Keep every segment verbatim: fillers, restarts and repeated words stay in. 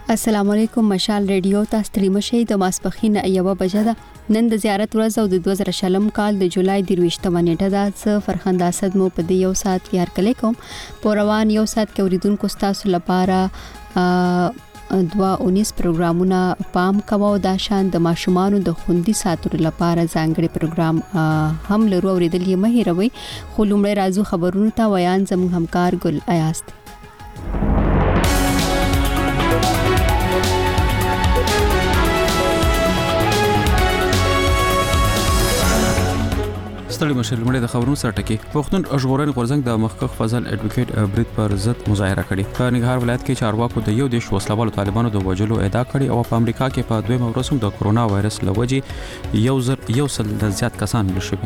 السلام علیکم مشال ریډیو تاسو ستړي مشئ د ماسپخین یوه بجه ده نن د زیارت ورځ او د دوه زره شلم کال د جولای د رویشتمه نیټه ده څه فرخنده اسد مو په دې یو ساعت کې هر کله کوم پروان یو ساعت کې اوریدونکو تاسو لپاره دوا اونیس پروګرامونه پام کوو دا شان د ماشومان د خوندي ساتلو لپاره ځانګړي پروګرام هم لرو اوریدل یې مه هیروئ خو لومړی راځو خبرونو ته ویان زموږ همکار ګل ایاست ستړي مشر لمړی د خبرونو سره ټکی پښتون ژغورنې غورځنګ د مخکخ فضل اډوکیټ برید پر ضد مظاهره کړې په ننګرهار ولایت کې چارواکو د یو دیش وسلوالو طالبانو د وژلو ادعا کړې او په امریکا کې په دویم ورځ هم د کرونا وایرس لوجې یو زر یو سل زیات کسان مړه شوي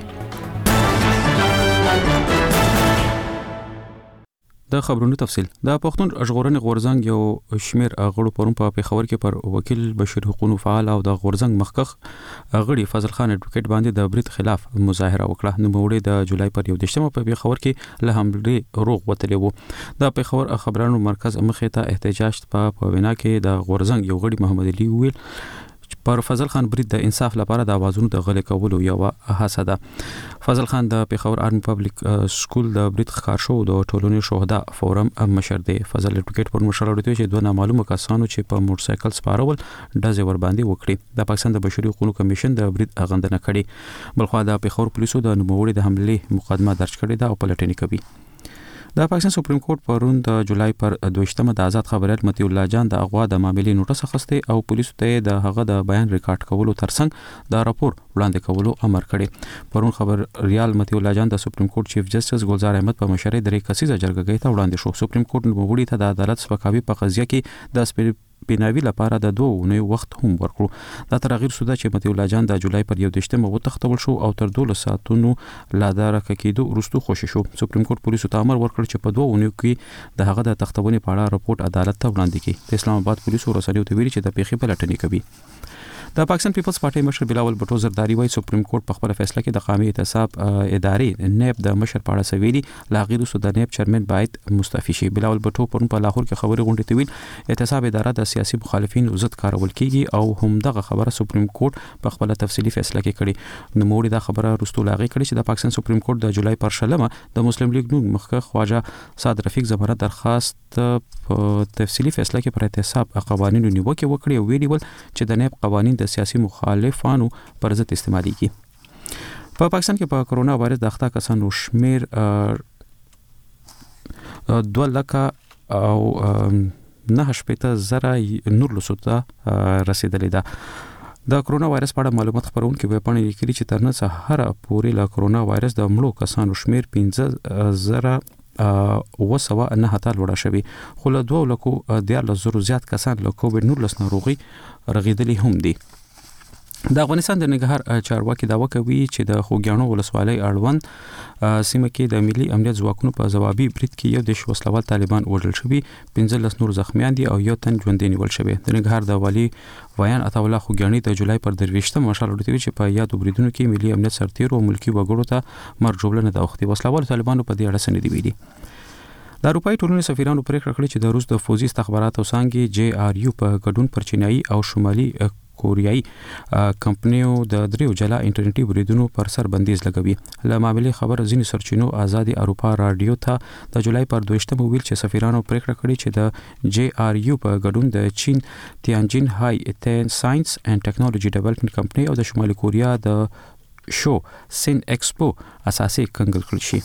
د خبرونو تفصیل د پښتون ژغورنې غورځنګ یو شمیر غړو پرون په پیښور کې پر وکیل بشیر حقوقو فعال او د غورځنګ مخکخ غړي فضل خان اډوکیټ باندې د برید خلاف مظاهره وکړه نو وړي د جولای پر یو دیشتمه په پیښور کې له حملې روغ وتلی وو د پیښور خبرانو مرکز مخې ته احتجاج په وینا کې د غورځنګ یو غړي محمد علي ویل پر فضل خان برید د انصاف لپاره د اوازونو د غلې کولو یو هڅه ده فضل خان د پیښور آرمي پبلک سکول د برید ښکار شو د ټولنې شهدا فورم مشر دی فضل اډوکیټ پر مشر اړیته چې دوه نامعلومه کسانو چې په موټر سایکل سپارول ډزې ور باندې وکړي د پاکستان د بشري حقوقو کمیشن د برید غندنه کړې بلخو د پیښور پولیسو د نوموړي د حملې مقدمه درج کړې ده او پلټنې کوي د پاکستان سپریم کورټ پرون د جولای پر دویشتمه د آزاد خبريال متي الله جان د اغوا د معاملې نوټس اخیسته او پولیسو ته د هغه د بیان ریکارډ کولو ترڅنګ د راپور وړاندې کولو امر کړی پرون خبر ریال متي الله جان د سپریم کورټ چیف جسټس ګلزار احمد په مشرۍ درې کسیزه جرګه ته وړاندې شو سپریم کورټ نوموړي ته د عدالت سپکاوي په قضیه کې د بناوی لپاره د دوه اونۍ وخت هم ورکړو دا تغیر سودا چې متي الله جان د جولای پر یو دیشتمه وتښتول شو او تر دوه ساعتونو لا دارک کېدو وروسته خوشی شو سپریم کورټ پولیسو ته امر ورکړ چې په دوه اونۍ کې د هغه د تختونې په اړه رپورټ عدالت ته وړاندې کړي د اسلام آباد پولیسو رسنیو ته ویلي چې د پیښې پلټنې کوي د پاکستان پیپلز پارټي مشر بلاول بټو زرداری وايي سپریم کورټ په خپل فیصله کې د قومي احتساب ادارې نیب د مشر په اړه سویلي لاغیر سو د نیب چیرمن باید مستعفي شي بلاول بټو پرون په لاهور کې خبري غونډه ته ویل احتساب اداره د سیاسي مخالفینو ضد کارول کیږي او هم دغه خبره سپریم کورټ په خپل تفصیلی فیصله کې کړي نو موږ دا خبره رستو لاغي کړي چې د پاکستان سپریم کورټ د جولای پر شلمه د مسلم لیگ نون مخکخ خواجه صاد رفیق زمره درخواست په تفصیلی فیصله کې پر احتساب قوانینو نیوکه وکړي او ویلي ول چې د نیب قوانین د سیاسي مخالفانو پر ضد استعمالي کی په پاکستان کې په کرونا وایرس د اخته کسانو شمیر دوه لکه او نه شپږ زره نور لسوته رسیدلې ده د کرونا وایرس په اړه معلومات خبرون کې وپاڼې لیکلي چې تر نن سهار پورې له کرونا وایرس د مړو کسانو شمیر پنځه زره وسوه نه هتا لوړه شوی خو له دوه لکو دیار زرو زیات کسان له کووډ نولس ناروغي رغیدلي هم دي د افغانستان د ننګرهار چارواکي داوا کوي چې د خوګیاڼو ولسوالۍ اړوند سیمه کې د ملي امنیت ځواکونو په ځوابي برید کې یو د وسلوال طالبان وژل شوي پنځه لس نور زخمیان دي او یو تن ژوندی نیول شوی د ننګرهار د والي ویان عطا الله خوګیاڼي د جولای پر درويشتمه مشال ورته چې په یاد بریدونو کې ملي امنیت سرتیرو او ملکی وګړو ته مرجوبلنه د وختي وسلوال طالبانو په دې اړه سندې ویلي د اروپای ټولنې سفیرانو پریکړه کړې چې د روس د فوزي استخباراتو څنګه جی آر یو په ګډون پر چینایي او شمالي کوریایي کمپنیو د دریو جلا انټرنیټي بریدونو پر سر بندیز لګوي له معاملې خبر ځینې سرچینو آزادي اروپا رادیو ته د جولای پر دویشتمه ویل چې سفیرانو پریکړه کړې چې د جی آر یو په ګډون د چین تیانجین های ایتن ساينس اینڈ ټیکنالوژي ډیولپمنٹ کمپنی او د شمالي کوریا د شو سین ایکسپو اساسي کنګل کړی شي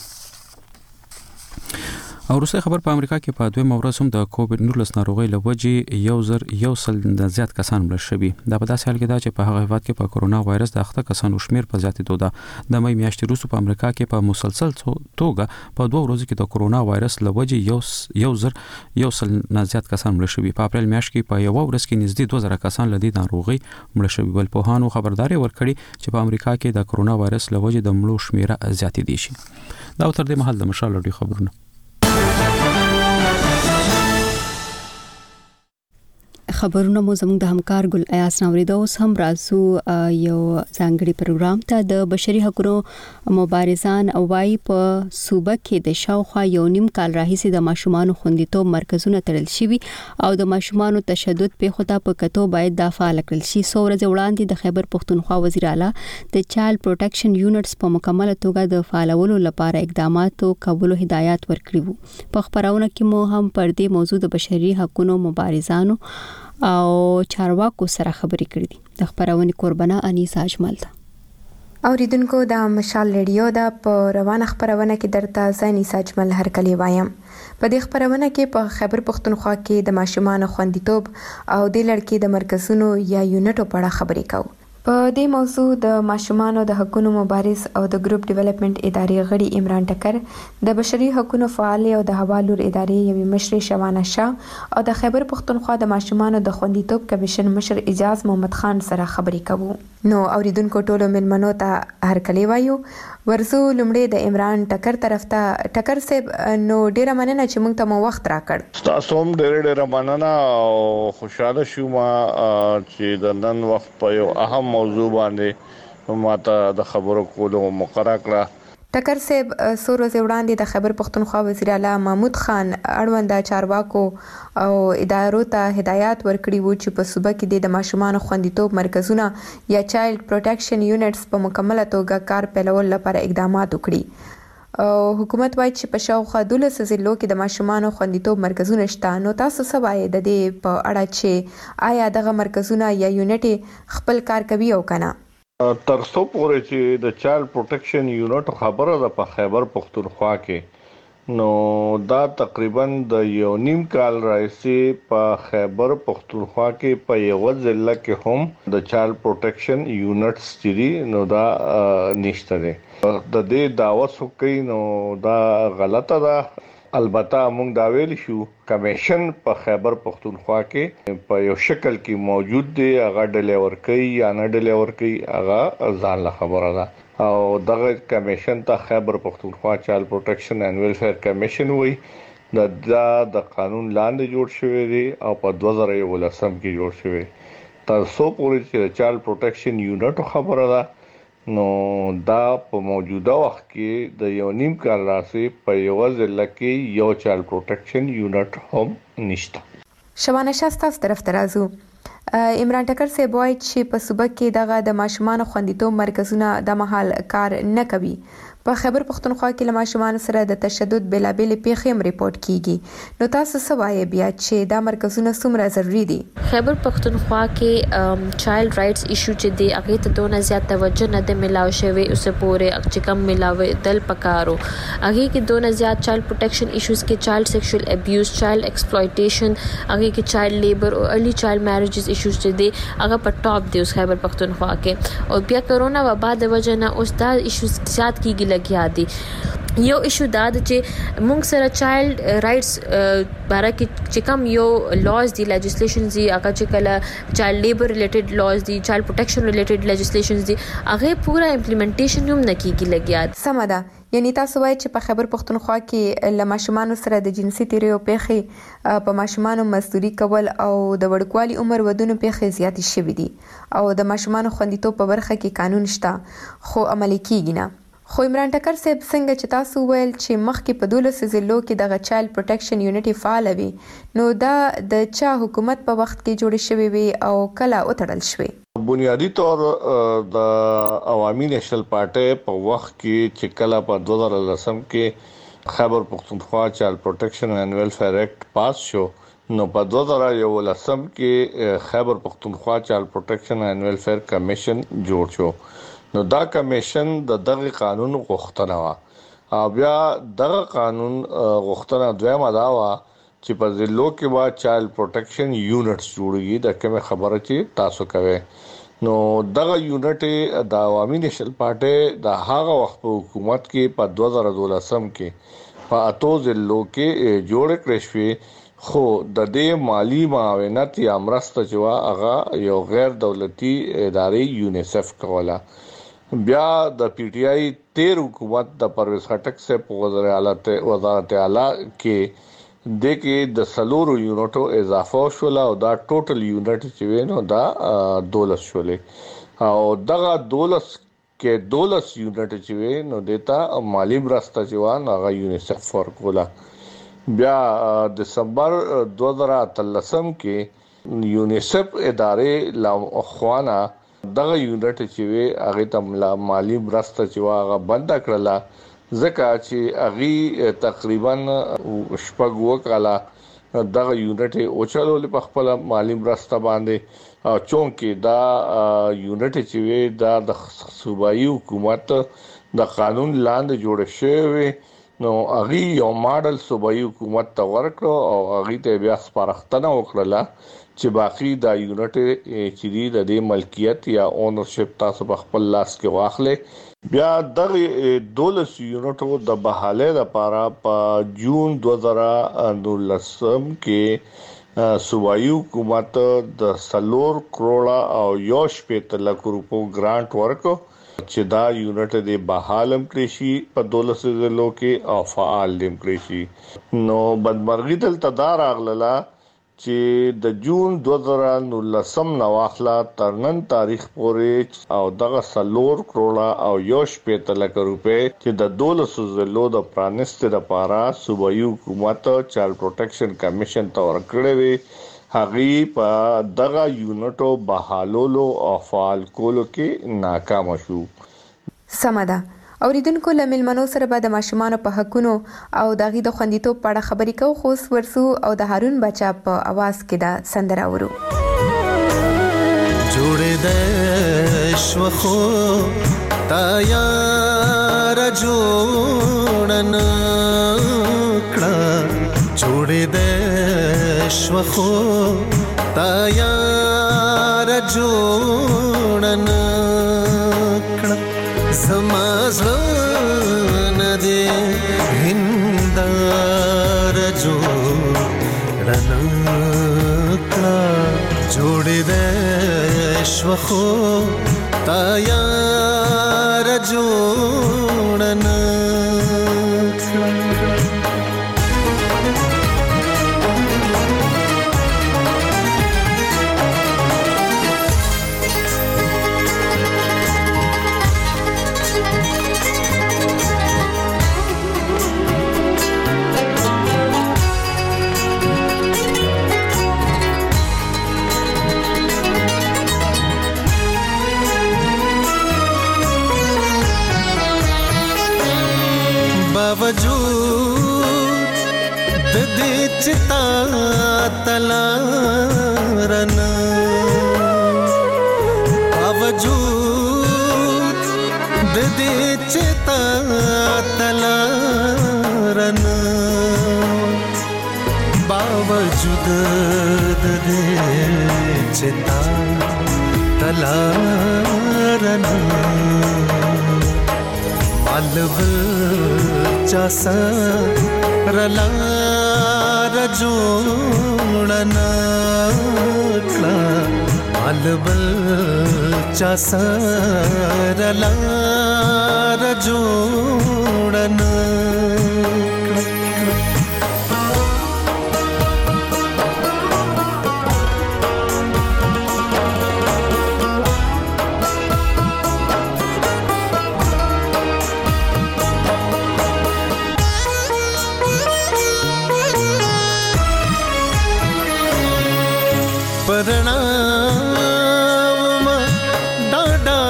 او روسي خبر په امریکا کې په دوه مورز هم د کووډ نولس ناروغي لوجې یو زر یو سل زیات کسان مړ شوي دا په داسې حال کې دا چې په هغه هیواد کې په کرونا وایرس د اخته کسانو شمیر په زیاتېدو ده د مې میاشتې وروسته په امریکا کې په مسلسل توګه په دوه ورځو کې د کرونا وایرس لوجې یو یو زر یو سل زیات کسان مړ شوي په اپریل میاشت کې په یو ورځ کې نږدې دوه زره کسان لدی ناروغي مړ شوي ول په هانو خبرداري ورکړي چې په امریکا کې د کرونا وایرس لوجې د مړو شمیر زیاتې دي شي دا تر دې مهال د مشال لري خبرونه خبرونه مو زموږ د همکار ګل ایاس نوریدا اوس هم راځو یو ځانګړي پروګرام ته. د بشري حقوقو مبارزان وايي په صوبه کې د شاوخوا یو نیم کال راهیسې د ماشومان خوندیتوب مرکزونه تړل شوي او د ماشومان تشدد په خطا په کتو باید د فعال کړل شي. څو ورځې وړاندې د خیبر پښتونخوا وزیر اعلی د چایلډ پروټیکشن یونټس په مکمل توګه د فعالولو لپاره اقدامات کولو هدایت ورکړي وو. په خبرونه کې مو هم پر دې موضوع د بشري حقوقو مبارزانو او چارواکو سره خبرې کړې دي. د خبرونې قربانه انیسا اجمل ده. اوریدونکو د مشال ریډیو د په روانه خبرونه کې درته زنی ساجمل هرکلی وایم. په دې خبرونه کې په خیبر پښتونخوا کې د ماشومان خوندیتوب او د لړکې د مرکزونو یا یونټو په اړه خبرې کوو. په دې موضوع د ماشومان د حقوقو مبارز او د ګروپ ډیولپمنٹ ادارې غړي عمران ټکر، د بشري حقوقو فعال او د حوالور ادارې یوې مشر شوانه شاه او د خیبر پښتونخوا د ماشومان د خوندیتوب کمیشن مشر اجاز محمد خان سره خبرې کوو. نو اوریدونکو ټولو ملمنو ته هرکلی وایو. ورزو لمړی د عمران ټکر طرف ته. ټکر صاحب، نو ډیره مننه چې موږ ته مو وخت راکړ. تاسو هم ډیره ډیره مننه او خوشاله شوم چې د نن وخت په یو اهم موضوع باندې ماته د خبرو کولو موقع راکړه. ټکر صاحب، څو ورځې وړاندې د خیبر پښتونخوا وزیر اعلی محمود خان اړوند چارواکو او ادارو ته هدایت ورکړي وو چې په صوبه کې د ماشومان خوندیتوب مرکزونه یا چایلډ پروټیکشن یونټس په مکمل توګه کار پیلول لپاره اقدامات وکړي. او حکومت وايي چې په شاوخوا دولس ضلعو کې د ماشومان خوندیتوب مرکزونه شته. نو تاسو څه وایي د دې په اړه چې آیا دغه مرکزونه یا یونټ خپل کار کوي او کنه؟ تر څو پورې چې د چایلډ پروټیکشن یونټ خبره ده په خیبر پښتونخوا کې، نو دا تقریبا د یو نیم کال راځي په خیبر پښتونخوا کې په یو ضلع کې هم د چایلډ پروټیکشن یونټس چې نو دا نشته دي. د دې دعوت وکړي نو دا غلطه ده. البته موږ دا ویل شو کمیشن په خیبر پښتونخوا کې په یو شکل کې موجود دی، هغه ډیلیور کوي یا نه ډیلیور کوي هغه ځان له خبره ده. او دغه کمیشن ته خیبر پښتونخوا چایلډ پروټیکشن اینڈ ویلفیر کمیشن وایي. د د قانون لاندې جوړ شوی دی او په دوه زره یولسم کې جوړ شوی. تر څو پورې چې چایلډ پروټیکشن یونټ خبره ده نو دا په موجوده وخت کې د یو نیم کال راځي په یو ضلع کې یو چایلډ پروټیکشن یونټ هم نشته. شوانه شاسته طرف ته راځو. عمران ټکر صاحب وايي چې په صوبه کې دغه د ماشومان خوندیتوب مرکزونه د مهال کار نه کوي. په خیبر پښتونخوا کې له ماشومان سره د تشدد بلابل پیښې هم ریپورت کیږي. نو تاسو څه وایي بیا چې دا مرکزونه څومره ضروری دي؟ خیبر پښتونخوا کې چایلډ رائټس ایشو چې دی هغه ته دونه زیات توجه نه ده ملاو شوی اوسه پورې چې کم ملاوي دل پکارو. هغه کې دونه زیات چایلډ پروټیکشن ایشوز کې چایلډ سیکشوال ابیوز، چایلډ ایکسپلویټیشن، هغه کې چایلډ لیبر او ارلی چایلډ میریجز ایشوز چې دی هغه په ټاپ دی اوس خیبر پښتونخوا کې. او بیا کرونا وبا د وجه نه اوس دا ایشوز زیات کیږي لګیا دي. یو ایشو دا چې موږ سره چایلډ رائټس باره کې چې کوم یو لاز دي لیجسلیشنز دي هغه چې کله چایلډ لیبر ریلیټډ لاز دي، چایلډ پروټیکشن ریلیټډ لیجسلیشنز دي هغه پورا امپلیمنټیشن هم نه کیږي لګیا. سم ده. یعنی تاسو وایي چې په خیبر پښتونخوا کې له ماشومان سره د جنسي تیریو پیښې په ماشومان مزدوري کول او د وړوکوالي عمر ودونو پیښې زیاتې شوې دي او د ماشومان خوندیتوب په برخه کې قانون شته خو عملي کیږي نه. خو عمران ټکر صاحب څنګه چې تاسو ویل چې مخکې په دولس ضلعو کې دغه چایلډ پروټیکشن یونټ فعال وي، نو دا د چا حکومت په وخت کې جوړ شوی وي او کله وتړل شوی؟ بنیادی طور د عوامي نیشنل پارټي په وخت کې چې کله په دوه زره لسم کې خیبر پښتونخوا چایلډ پروټیکشن اینڈ ویلفیر ایکټ پاس شو، نو په دوه زره یولسم کې خیبر پښتونخوا چایلډ پروټیکشن اینڈ ویلفیر کمیشن جوړ شو. نو دا کمیشن د دغه قانون غوښتنه وا او بیا دغه قانون غوښتنه دویمه دا وا چې په ضلعو کې وا چایلډ پروټیکشن یونټس جوړیږي. د کومه خبره چې تاسو کوي نو دغه یونټ د عوامي نیشنل پارټي د هغه وخت په حکومت کې په دوه زره دولسم کې په اتو ضلعو کې جوړ کړی شوی. خو د دې مالی معاونت یا مرسته چې هغه یو غیر دولتي ادارې یونیسف کوله. بیا د پی ټی آی تیر حکومت د پرویز خټک سے په وزارت وزارت اعلی کې د کې د سلورو یونټو اضافه شول او دا ټوټل یونټ چې وینو دا دولس شولې او دغه دولس کې دولس یونټ چې وینو دیتا مالی مرسته چې وان هغه یونیسف ورکولا. بیا دسمبر دوه زره اتلسم کې یونیسف ادارې لا خوانه دغه یونټ چې وی هغه ته مالی مرسته چې واغه بند کړله ځکه چې هغه تقریبا شپږ وکاله دغه یونټ او چلول په خپل مالی مرسته باندې او چونکې دا یونټ چې وی دا د صوبایي حکومت د قانون لاندې جوړ شوی نو هغه یو ماډل صوبایي حکومت ته ورکړو او هغه ته بیا سپارښتنه وکړه چې باقي دا یونټ چې دی د دې ملکیت یا اونرشپ تاسو په خپل لاس کې واخلې. بیا دغه دولس یونټو د بحاله لپاره په جون دوه زره نولسم کې صوبایي حکومت د سلور کروڑه او یو شپږ لک روپو ګرانټ ورکو چې دا یونټ د بحالم کړی شي په دولس ضلعو کې او فعال دیم کړی شي. نو بدمرغي دلته دا راغله چې د جون دوه زره نولسم نواخلا ترنن تاریخ پورې او دغه سلور کروڑه او یو شپږ لک روپے چې د دولس ضلعو د پرانست لپاره صوبایي حکومت چایلډ پروټیکشن کمیشن ته ورکړې وي هغه په دغه یونټو بحالولو او فعال کولو کې ناکام شو. سمدا اوریدونکو لمل منو سره به د ماشومان په حقونو او دغه د خوندیتوب په اړه خبرې کوو خو ورسو او د هارون بچا په आवाज کې دا سندره ورو. جوړې د شوخو تا یار جوړن کړه جوړې د شوخو تا یار جوړن زمازن دې هندار جوړن کړه جوړې د شوخو تا یار جوړن باوجود د دې چتا تلارن باوجود د دې چتا تلارن باوجود د دې چتا تلارن अलबल चासा रला रजोड़ना कला अलबल चासा रला रजोड़ना परनाम डाडा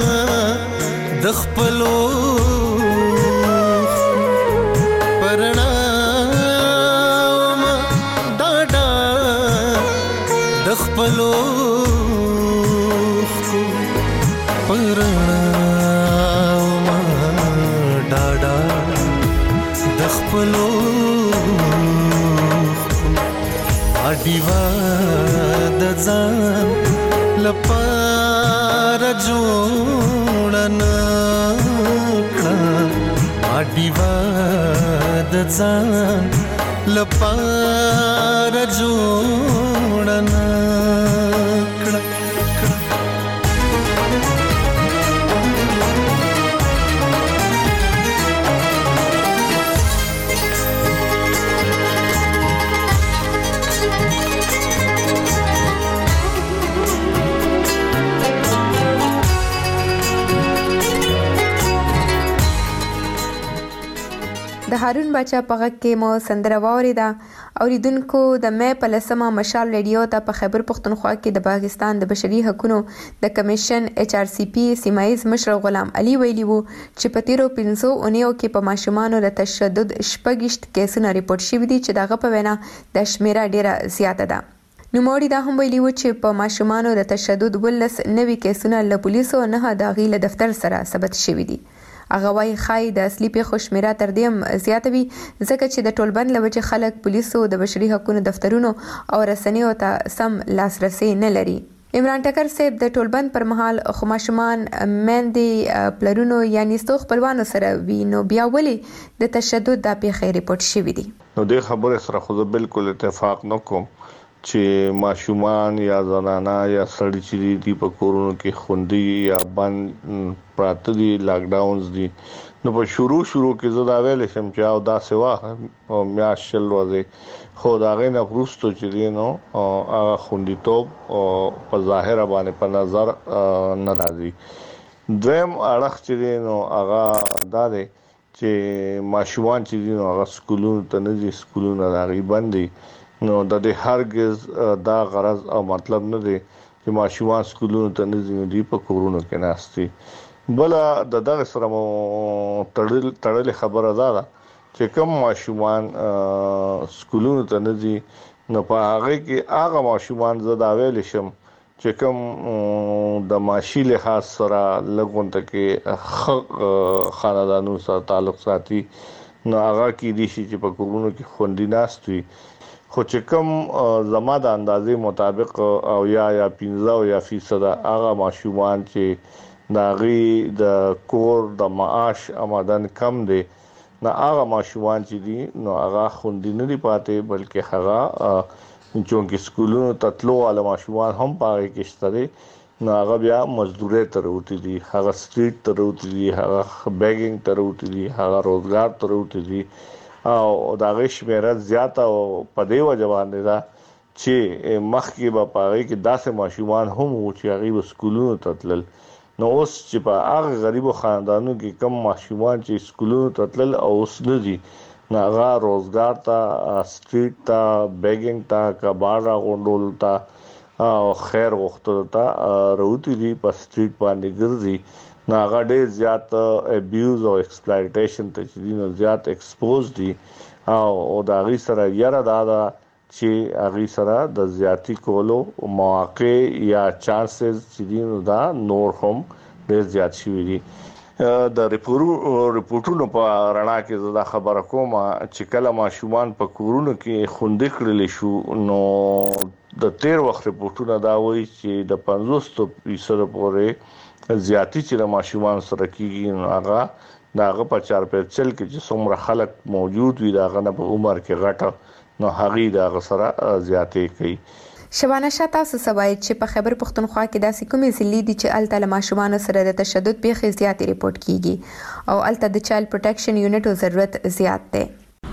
दखपलो परनाम डाडा दखपलो परनाम डाडा दखपलो आडिवा दजान लपार जोड़ना कला आडिवा दजान लपार जोड़ना कला هارون بچا پغه کې مو سندره واوریدا اوریدونکو د مې په لسمه مشال ریډیو ته په خیبر پختونخوا کې د پاکستان د بشري حقوقو د کمیشن ایچ آر سی پی سیمایز مشر غلام علي ویلي وو چې په تیرو پنځو اونیو کې په ماشومانو د تشدد شپږشت کیسونه ریپورت شوي دي چې دغه په وینا د شمیره ډیره زیاته ده. نوموړي دا هم ویلي و چې په ماشومانو د تشدد ولس نوي کیسونه له پولیسو نه د غیله دفتر سره ثبت شوي دي. هغه وايي خای د اصلي پیښو شمیره تر دې زیاته وي ځکه چې د ټولبند لوجه خلک پولیسو د بشري حقوقو دفترونو او رسنیو ته سم لاسرسي نه لري. عمران ټکر صاحب د ټولبند پر مهال خماشمان مندي پلرونو یعنی ستو خپلوانو سره وینو بیا ولي د تشدد د پیښې ریپورت شوی دي. نو د خبره سره خو بالکل اتفاق نکوم چې ماشومان یا زنانا یا سړی چې دی په کورونو کې خوندي یا بند پراته دي لاک ډاونز دي نو په شروع شروع کې زدا ویل شم چې او دا سوا او میاشل وځي خو دا غي نه پروستو چې دی نو هغه خوندي توپ او په ظاهر باندې په نظر ناراضي دویم اړه چې دی نو هغه دا دی چې ماشومان چې دی نو هغه سکولونو ته نه دي سکولونو راغي باندې نو د دې هرگز دا غرض او مطلب نه دی چې ماشومان سکولونو ته نه دي په کورونو کې ناشتي بل د دغه سره تړل تړل خبره ده چې کوم ماشومان سکولونو ته نه دي نو په هغه کې هغه ماشومان زدا ویل شم چې کوم د ماشي له خاص سره لګونته کې خاندانونو سره تعلق ساتي نو هغه کې دي چې په کورونو کې خوندي ناشتي خو چې کوم زما د اندازې مطابق او یا یا پنځه او یا فیصد هغه ماشومان چې داغي د کور د معاش آمدن کم دي نه هغه ماشومان چې دي نو هغه خوندي نه دي پاتې بلکې هغه چونکه سکولونو تطلو علي ماشومان هم پاره کې شته نو هغه بیا مزدوري تر وتی دي هغه سټریټ تر وتی دي هغه بیګینګ تر وتی دي هغه روزګار تر وتی دي او دا غش میرا زیاته او په دیو جوان دي دا چې مخکې به پاره کې داسې ماشومان هم وو چې هغه سکولونو ته تلل نو اوس چې په هغه غریبو خاندانو کې کم ماشومان چې سکولونو ته تلل او اوس نه دي هغه روزګار ته سټریټ ته بیګینګ ته کباړه غونډول ته او خیر وختو ته روتی دي په سټریټ باندې ګرځي نو هغه ډېر زیات ابیوز او ایکسپلایټیشن ته چې نو زیات ایکسپوز دي او دا غي سره یاره دا چې هغه سره د زیاتی کولو مواقع یا چانسز چې نو دا نور هم ډېر زیات شي دي د ریپورټونو په رڼا کې زدا خبره کوم چې کله ماشومان په کورونو کې خوندې کړل شو نو د تیر وخت ریپورټونه دا وایي چې د پنځوس فیصد پورې زیاتی چې د ماشومان سره کیږي نو هغه داغه په چار پیچل کې چې څومره خلک موجود وي داغه نه په عمر کې غټه نو هغه داغه سره زیاتې کوي. شبانه شاته سوای چې په خیبر پختونخوا کې داسې کومې ضلع دي چې الته ماشومان سره د تشدد پیښې زیاتې ریپورت کیږي او الته د چایلډ پروټیکشن یونټو ضرورت زیات دی.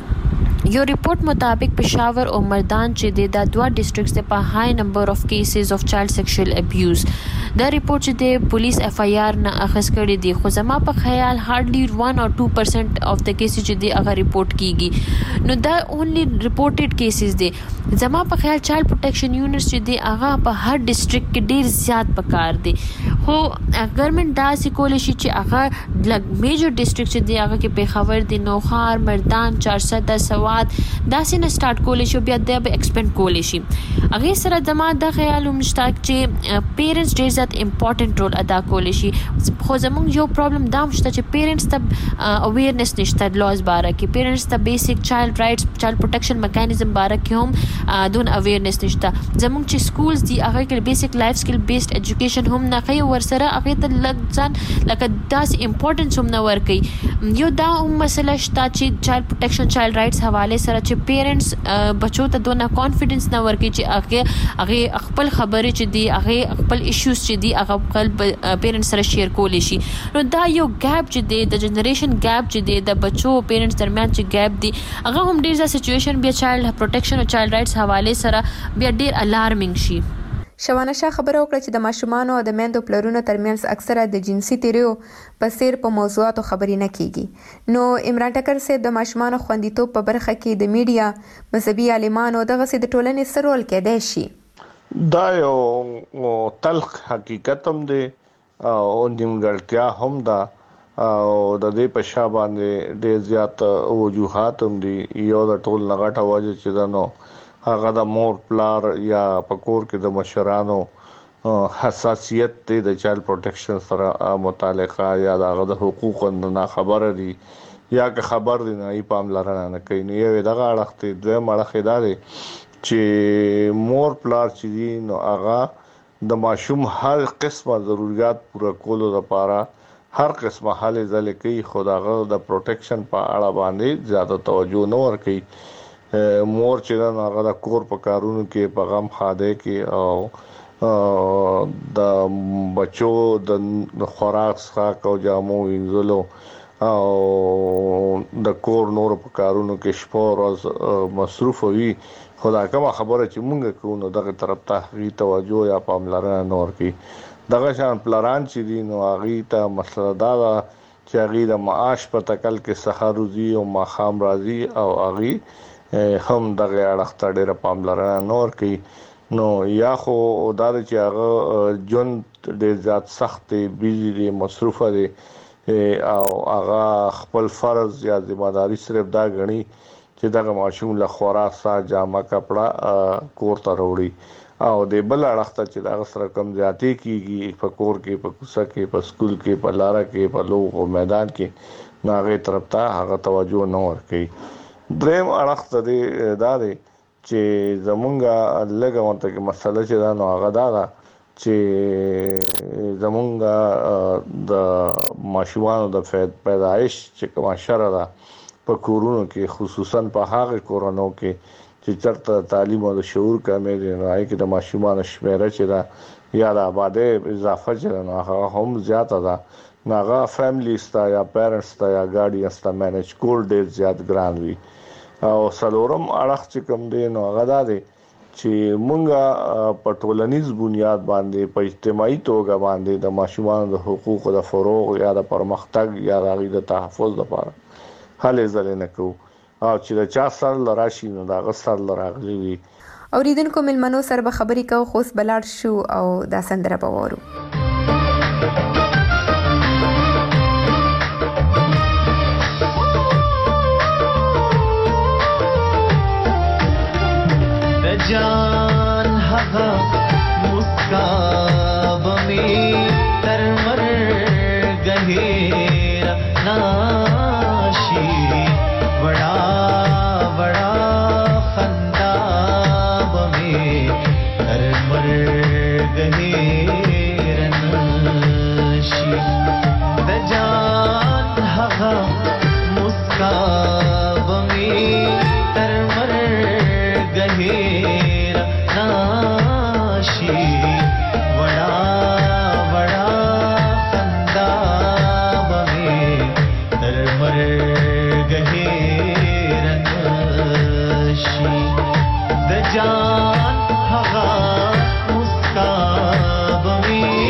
یو ریپورٹ مطابق پشاور او مردان چې د دا دوه ډیسټریکټس ته په های نمبر اف کیسز اف چایلډ سیکشوال ابیوز دا ریپورت چې د پولیس اف آی آر نه اخیس کړي دي خو زما په خیال هارډلی ون او ټو پرسنٹ اف د کیسز چې د هغه ریپورت کیږي نو دا اونلی ریپورټډ کیسز دي زما په خیال چایلډ پروټیکشن یونټس چې د هغه په هر ډیسټریکټ کې ډیر زیات پکار دي خو ګورنمنت دا سکول شي چې هغه میجر ډیسټریکټ چې د هغه کې پیښور دي نوخار مردان چارسده سواد دا سینه سٹارټ کولې شو بیا د ایکسپینډ کولې شي هغه سره زما د خیال مشتاق چې پیرنټس ډیر زیات امپورټنٹ رول ادا کولې شي خو زموږ یو پرابلم دا مشته چې پیرنټس ته اویرنس نشته لاز باره کې پیرنټس ته بیسیک چایلډ رائټس چایلډ پروټیکشن میکانیزم باره کې هم دون اویرنس نشته زموږ چې سکولز دی هغه کې بیسیک لایف سکل بیسډ ایجوکیشن هم نه کوي ورسره هغه ته لږ لکه داس امپورټنس هم نه ورکوي یو دا هم مسله شته چې چایلډ پروټیکشن چایلډ رائټس حواله سره چې پیرنټس بچو ته دونه کانفیډنس نه ورکوي چې هغه هغه خپل خبرې چې دی هغه خپل ایشوز چې دی هغه خپل پیرنټس سره شیر کولی شي نو دا یو ګیپ چې دی د جنریشن ګیپ چې دی د بچو پیرنټس درمیان چې ګیپ دی هغه هم ډیر ځا سچويشن بیا چایلډ پروټیکشن او چایلډ رائټس حواله سره بیا ډیر الارمینګ شي. شوانه شاه خبره وکړه چې د ماشومانو او د میندو پلرونو ترمنځ اکثره د جنسي تیریو په سیر په موضوعاتو خبرې نه کیږي. نو عمران ټکر صاحب د ماشومانو خوندیتوب په برخه کې د میډیا، مذهبي عالمانو دغه سي د ټولنې سره رول کېدای شي. دا یو تلخ حقیقت هم دی او نیمګړتیا هم ده او د دې په شا باندې ډېر زیات وجوهات هم دي. یو د ټول نغټه وجه چې دا نو هغه د مور پلار یا پکور کې د مشرانو حساسیت دی د چایلډ پروټیکشن سره متعلقه یا د حقوقو نه خبره دي یا که خبر دي نه یې پاملرنه نه کوي. نو یو دغه اړخ ته دویم اړخ دا دی چې مور پلار چې دي نو هغه د ماشوم هر قسمه ضرورت پوره کولو لپاره هر قسمه حل ځل کوي، خو دغه د پروټیکشن په اړه باندې زیاته توجه نه ورکوي. مور چې دا هغه د کور په کارونو کې په غم خاده کې او د بچو د خوراک څخه او جامو وینځلو او د کور نور په کارونو کې شپه ورځ مصروف وي، خدا کومه خبره چې مونږ کوو نو دغه طرف ته هی توجه یا پاملرنه نه ورکوي. دغه شان پلاران چې دي نو هغه ته مسله دا ده چې هغه د معاش په تکل کې سحر روزي او ماخام راځي او هغه هم دغه اړخ ته ډېر پاملرنه نه ورکوي. نو یا خو دا چې هغه جون ډېر زیات سخت بیزي دي، مصروفه دي او هغه خپل فرض یا ذمہداري صرف دا غني چې دغه ماشوم له خوراک سره جامه کپڑا کور ته وروړي او د بل اړخ ته چې دا سره کم زیاتې کیږي په کور کې، په کوڅه کې، په سکول کې، په لار کې، په لوغو میدان کې، ناغه طرف ته هغه توجه نه ورکوي. دریم اړخ ته دا دی چې زمونږه لږه ورته کې مسله چې دا نو هغه دا ده چې زمونږه د ماشومانو د پیدایش چې کومه شرع ده په کورونو کې، خصوصا په هغه کورونو کې چې چرته تعلیم او شعور کمې دي، نو هغه کې د ماشومانو شمیره چې دا یا د آباده اضافه چې نو هغه هم زیاته ده. نو هغه فیملیز ته یا پیرنټس ته یا ګارډینز ته مینج کول ډېر زیات ګران وي. او څلورم اړخ چې کوم دی نو هغه دا دی چې مونږه په ټولنیز بنیاد باندې په اجتماعي توګه باندې د ماشومانو د حقوقو د فروغ یا د پرمختګ یا د هغوی د تحفظ لپاره هلې ځلې نه کوو او چې د چا سر لراشي نو د هغه سر لراغلي وي. اوریدونکو ملمنو سره به خبرې کوو، خو اوس به لاړ شو او دا سندره به واورو. د جان هغه مسکا بمې تر مرګ هېره ناشي، وڑا وڑا خندا بمې تر مرګ هېره ناشي. د جان هغه مسکا بمې تر مرګ هېره ناشي، وڑا وڑا خندا بمې تر مرګ هېره نشي. د جان هغه مسکا بمې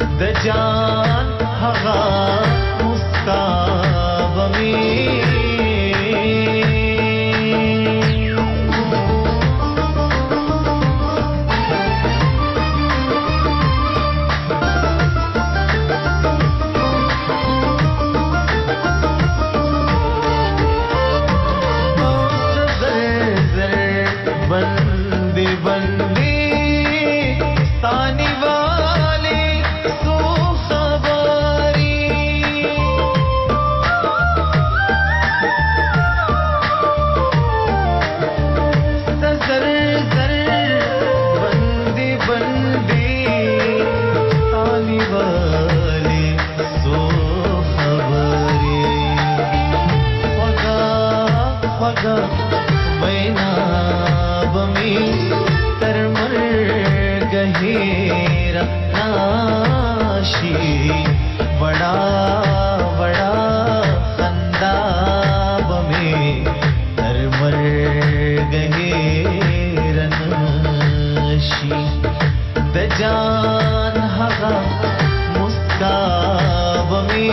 जान हवा मुस्काबमी वैना बमी तर मर गहेरा नाशी बड़ा बड़ा खंदा बमी तर मर गहेरा नाशी दजान हगा मुस्का बमी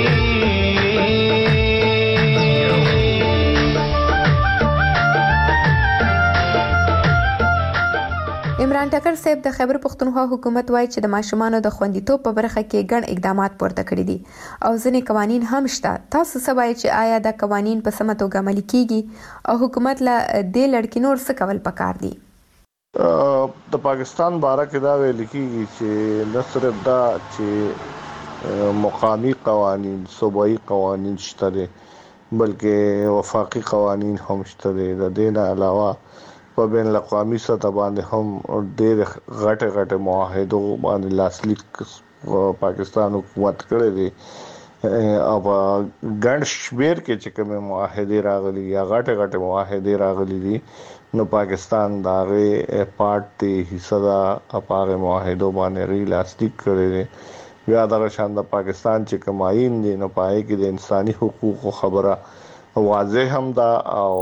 عمران ټکر صاحب د خیبر پښتونخوا حکومت وایي چې د ماشومانو د خوندیتوب په برخه کې ګڼ اقدامات پورته کړي دي او ځینې قوانین هم شته. تاسو څه وایي چې آیا دا قوانین په سمه توګه عملي کیږي او حکومت له دې لړ کې نور څه کول پکار دي؟ د پاکستان باره کې دا ویل کیږي چې نه صرف دا چې مقامی قوانین صوبایي قوانین شته دي بلکې وفاقي قوانین هم شته دي. د دې نه علاوه په بین الاقوامي سطح باندې هم ډېر غټه غټه معاهدو باندې لاسلیک پاکستان حکومت کړی دی او په ګڼ شمېر کې چې کومه معاهدې راغلي یا غټه غټه معاهدې راغلي دي نو پاکستان دا غي پارت دی حصہ دا اپاره معاهدو باندې ری لاسلیک کړی دی. بیا دا شان د پاکستان چې کماین دي نو پای کې د انساني حقوقو خبره واضح هم دا او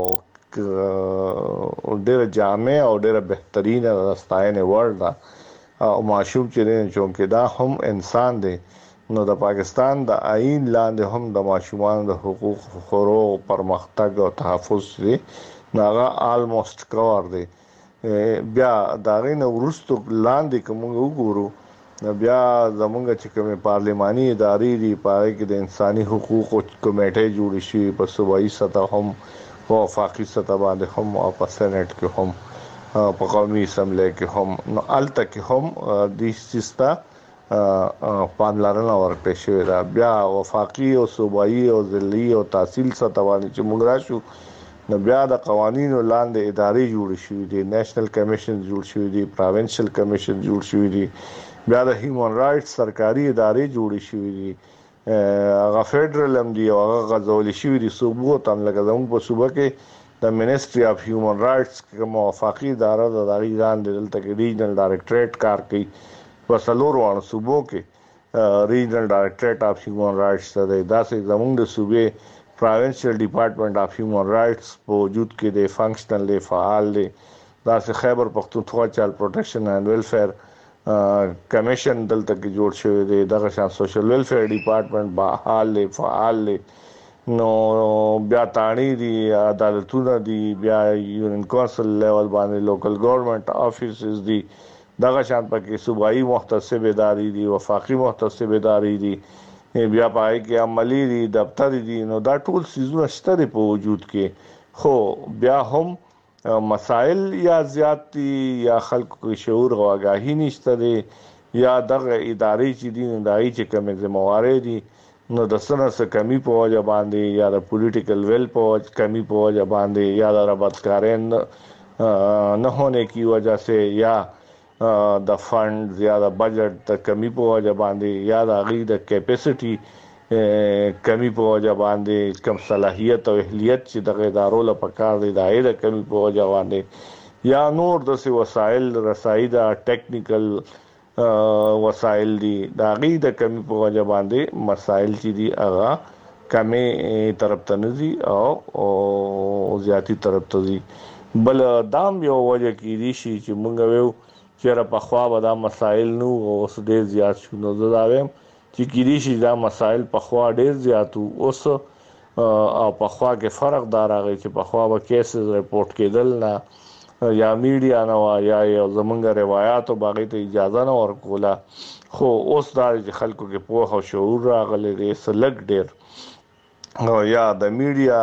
ډېر جامع او ډېر بهترینه راستاینه وردا او معشوق چې چونکه دا هم انسان دی نو د پاکستان د آئین لاندې هم د ماشومان د حقوق خورو پرمختګ او تحفظ دی ناغه آلموست کور دی. بیا دا غینه ورستو لاندې کوم وګورو بیا زمونږ چې کوم پارلماني ادارې دي پاره کې د انساني حقوقو کمیټه جوړ شي په صوبایي سطح هم په وفاقي سطح باندې هم او په سېنات کې هم په قومي اسمبلی کې هم نو الته کې هم د سیستا پاملرنه ورکړې شوې ده. بیا وفاقي او صوبایي او ضلعي او تحصیل سطح باندې چې موږ راشو نو بیا د قوانینو لاندې ادارې جوړ شوې دي نېشنل کمیشن جوړ شوې دي پروینشل کمیشن جوړ شوې دي بیا د هیومن رائټس سرکاري ادارې جوړې شوې دي هغه فدرال ام دی او هغه غزولي شوی دي صوبو ته لکه زموږ په صوبه کې د منیسټري اف هیومن رائټس کوم وفاقي اداره د ایران د دلته کې ریجنل ډایریکټریټ کار کوي په څلورو وړو صوبو کې ریجنل ډایریکټریټ اف هیومن رائټس ته دا چې زموږ د صوبې پروینشل ډپارټمنټ اف هیومن رائټس په وجود کې د فنکشنل دی فعال دی. دا چې خیبر پختونخوا چایلډ پروټیکشن اینڈ ویلفیر کمیشن دلته کې جوړ شوی دی. دغه شان سوشل ویلفیر ډپارټمنټ بحال دی فعال دی. نو بیا تانی دی عدالتونه دی بیا یونین کونسل لیول باندې لوکل ګورنمنت افیسز دی دغه شان پکې صوبایي محتسب ادارې دي وفاقي محتسب ادارې دي بیا پای کې عملی دي دفتر دي نو دا ټول سيزونه شته په وجود کې خو بیا هم مسائل یا زیاتی یا خلکو کې شعور او آگاهی نشته دي یا دغه ادارې چې دي دای چې کومه ذمہواری دي نو د سره څه کمی په وجه باندې یا د پولیټیکل ویل په کمی په وجه باندې یا د ربطکارین نه ہونے کی وجہ سے یا د فند یا د بجټ د کمی په وجه باندې یا د غي د کیپاسټي کمی په وجه باندې کم صلاحیت او اهلیت چې د ادارو لپاره پکار دي د اې د کمی په وجه باندې یا نور د څه وسایل رسایي د ټیکنیکل وسایل دي د غي د کمی په وجه باندې مسایل چې دي هغه کمې طرف ته نزي او زیاتی طرف ته دي. بل دام یو وجه کې دي چې مونږ ویو چیرې په خوا به دا مسایل نو اوس ډېر زیات شو نو زه دا وایم چې کېدای شي دا مسایل په خوا ډېر زیات اوس او په خوا کې فرق دا راغی چې په خوا به کیسز رپورټ کېدل نه یا میډیا نه یا زمونږ روایتو باغې ته اجازه نه ورکوله خو اوس دا چې خلکو کې پوهه او شعور راغلی دی سلګ ډېر او یا د میډیا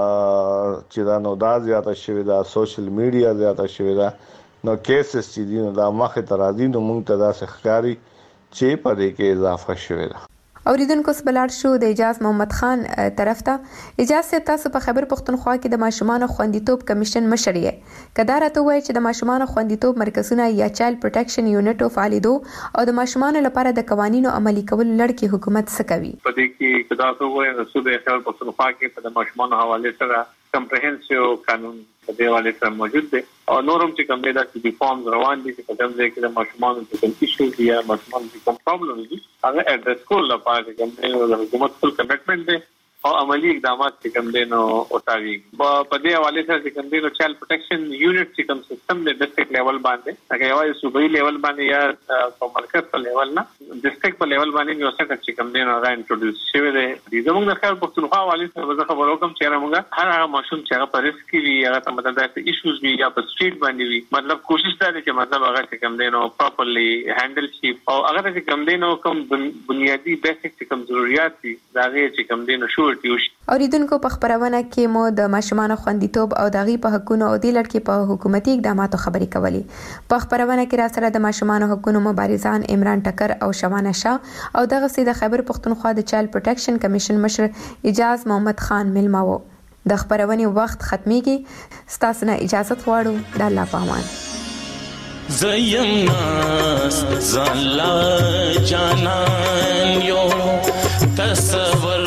چې دا نو دا زیاته شوې ده سوشل میډیا زیاته شوې ده نو کیسز چې دي نو دا مخې ته راځي نو موږ ته داسې ښکاري چې په دې کې اضافه شوې ده. اوریدونکو سبلار شو د اجاز محمد خان طرف ته اجاز سے تاسو په خیبر پختونخوا کې د ماشومان خوندیتوب کمیشن مشر یې کدا راته وایي چې د ماشومان خوندیتوب مرکزونه یا چایلډ پروټیکشن یونټ او فعالیدو او د ماشومان لپاره د قوانینو عملي کول لړ کې حکومت څه کوي په دې کې کدا ته وایي صوبې خیبر پختونخوا کې په د ماشومان حواله سره کمپریهنسیو قانون په دې حواله سره موجود دي او نورم چې کوم دا چې ریفارمز روان دي چې په کوم ځای کې د ماشومان د کوم ایشوز یا ماشومان د کوم پرابلم دي هغه اډریس کول لپاره کوم د حکومت خپل کمټمنټ دی او عملی اقدامات چې کوم دي نو اوتاوي په دې حواله سره چې کوم دي نو چایلډ پروټیکشن یونټ چې کوم سیستم د ډسټرکټ لیول باندې هغه یو صوبایي لیول باندې یا په مرکز په لیول نه ډسټرکټ په لیول باندې یو څه چې کوم دي نو را انټروډوس شوی دی د زموږ د خیر پښتونخوا حواله سره زه خبرو کوم چې موږ هر هغه ماشوم چې هغه په ریسک کې وي هغه ته مطلب د ایشوز وي یا په سټریټ باندې وي مطلب کوشش دا دی چې مطلب هغه چې کوم دي نو پراپرلی هینډل شي او هغه چې کوم دي نو کوم بنیادی بیسیک کوم ضرورت دي دا چې کوم دي نو شو اوریدونکو په خبرونه کې مو د ماشومان خوندیتوب او دغه په حقونو او د لړکی په حکومتي اقداماتو خبرې کولې په خبرونه کې را سره د ماشومان حقوقو مبارزان عمران ټکر او شوانه شاه او دغه سي د خیبر پښتونخوا د چایلډ پروټیکشن کمیشن مشر اجاز محمد خان ملماو د خبرونه وخت ختميږي ستاسو نه اجازه غواړو د الله پامان زیم ناس زلا جانان یو تصور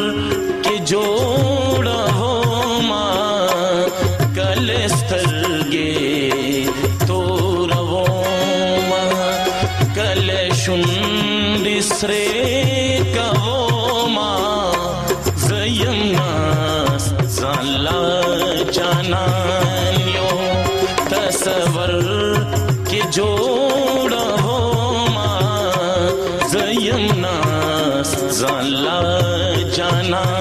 جوڑا ہو ماں کلسترگے تو رو ماں کلشندسرے کا وہ ماں زیم ناس زالا جانان یو تصور کے جوڑا ہو ماں زیم ناس زالا جانان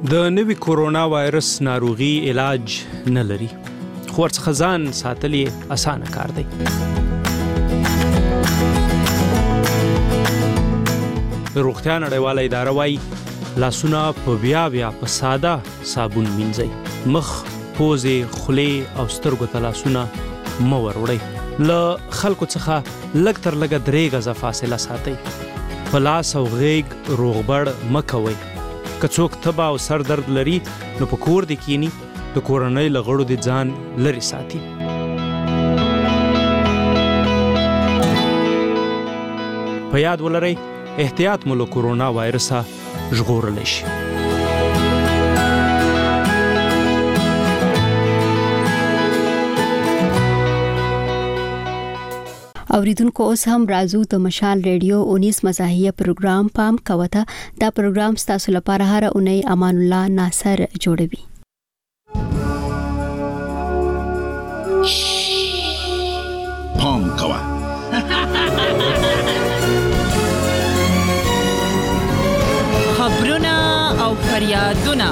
د نوي کورونا وایرس ناروغي علاج نه لري، خو ورڅخه ځان ساتل یې اسانه کار دی. د روغتیا نړیواله اداره وایي لاسونه په بیا بیا په ساده صابون مینځئ. مخ، پوزې، خولې او سترګو ته لاسونه مه وروړئ. له خلکو څخه لږ تر لږه درې غزه فاصله ساتئ. په لاس او غیږ روغبړ مه کوئ. که څوک تبه او سر درد لري نو په کور دې کینی، د کورنۍ له غړو دې ځان لرې ساتي. په یاد ولرئ احتیاط مو له کورونا وایرسه ژغورلی شي. اوریدونکو اوس هم راځو د مشال ریډیو اونیس مزاحیه پروګرام پام کوته. دا پروګرام ستاسو لپاره هر اونۍ امان الله ناصر جوړوي. پام کوه. خبرونه او فریادونه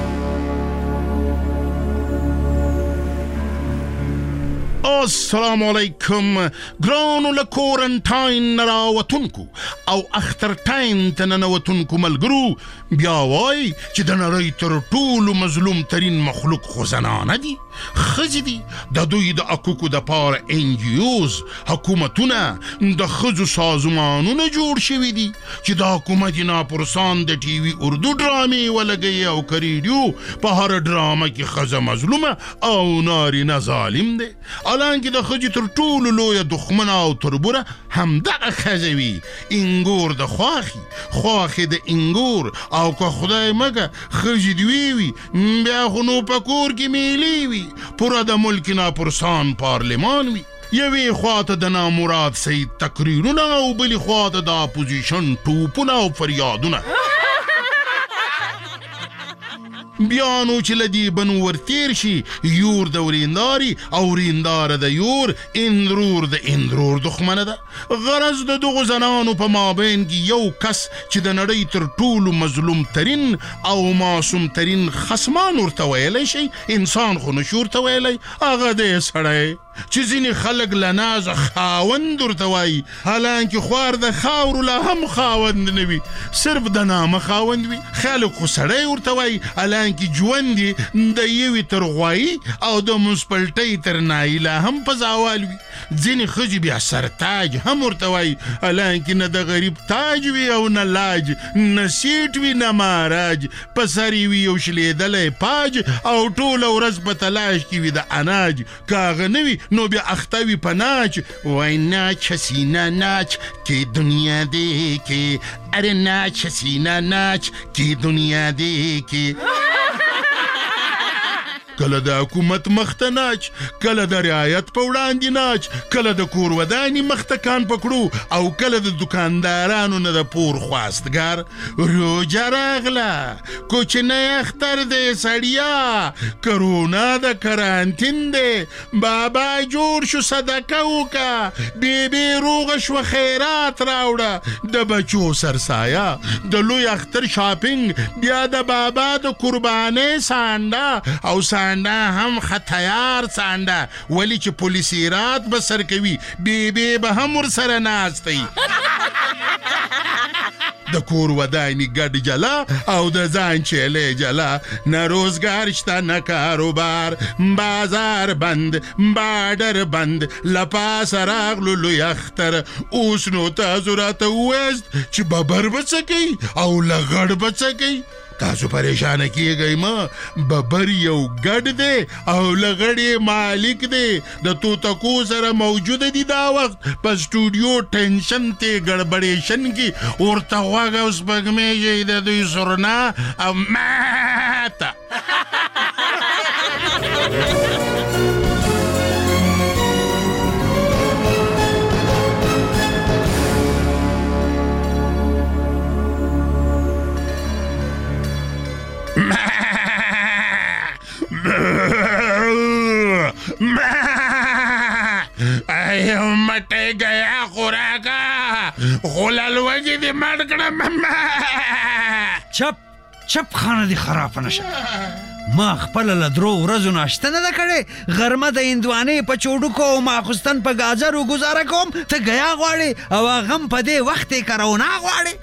السلام علیکم ګرانو له کورنټاین نه راوتونکو او اخترټاین ته ننوتونکو ملګرو، بیا وایي چې د نړۍ تر ټولو مظلوم ترین مخلوق خو زنانه دي، ښځې دي. د دوی د حقوقو دپاره ان جی اوز، حکومتونه، د ښځو سازمانونه جوړ شوي دي چې د حکومت ناپرسان د ټي وي اردو ډرامې ولګوي او که ریډیو په هره ډرامه کې ښځه مظلومه او نارینه ظالم دی. حالانکه د ښځې تر ټولو لویه دښمنه او تربوره همدغه ښځه وي. انګور د خواښي، خواښې د انګور، او که خدای مکه ښځې د وی وي بیا خو نو په کور کې میلې وي. پوره د ملک ناپرسان پارلمان وي. یوې خواته د نامراد سید تقریرونه او بلې خواته د اپوزیشن ټوپونه او فریادونه. بیا نو چې له دې بنو ورتیر شي یور د ورینداري او ورینداره د یور، اندرور د اندرور دښمنه ده. غرض د دغو زنانو په مابین کې یو کس چې د نړۍ تر ټولو مظلوم ترین او معصوم ترین خصمان ورته ویلی شي، انسان خو نشي ورته ویلی، هغه دی سړی چې ځینې خلک له نازه خاوند ورته وایي، حالانکه خوار د خاورو لا هم خاوند نه وي، صرف د نامه خاوند وي. خلک خو سړی ورته وایي، حالانکه ژوند یې د یوې تر غوایي او د منسپلټۍ تر نایي لا هم په زوال وي. ځینې ښځې بیا سرتاج هم ورته وایي، حالانکه نه د غریب تاج وي او نه لاج، نه سیټ وي نه ماراج، په سر یې وي یو شلېدلی پاج او ټوله ورځ په تلاش کې وي د اناج. که هغه نه وي نو بیا اخته وي په ناچ، وای ناچ حسینه ناچ که دنیا دی که، اره ناچ حسینه ناچ که دنیا دی که. کله د حکومت مخته ناچ، کله د رعایت په وړاندې ناچ، کله د کور ودانې مخته کان پکړو او کله د دکاندارانو نه د پور خواستګار. روجه راغله، کوچنی اختر دی سړیا، کرونا د کرانتین دی، بابا جوړ شو صدقه وکه، بیبي روغه شوه خیرات راوړه، د بچو سرسایه، د لوی اختر شاپینګ، بیا د بابا د قربانۍ سانډه او سانډه هم خطیار سانډه، ولی چې پولیسی رات به سر کوي بیبي به هم ورسره ناستی. د کور ودانی ګډ جلا او د ځان چیلې جلا، نه روزګار شته نه کاروبار، بازار بند، باډر بند، لپاسه راغلو لوی اختر. اوس نو تاسو راته ووایاست چې ببر به څه کوي او لغړ به څه کوي. تاسو پریشانه کیږئ مه، ببر یو ګډ دی او لغړې مالک دی، د توتکو سره موجوده دي دا وخت په سټوډیو ټینشن ته ګړبړېشن کې ورته غوږ او سپږمې یې د دوی سرنا او ماته. ایو مٹے گیا خوراکا غلال وجی دی مڑ کڑا مما. چپ چپ خانه دې خراب نشه. ما خپله له درو ورځو ناشته نه ده کړې. غرمه د هندوانې په چوډوکو او ماخوستن په ګاجرو ګزاره کوم، ته ګیا غواړې او هغه هم په دې وخت یې کرونا غواړې.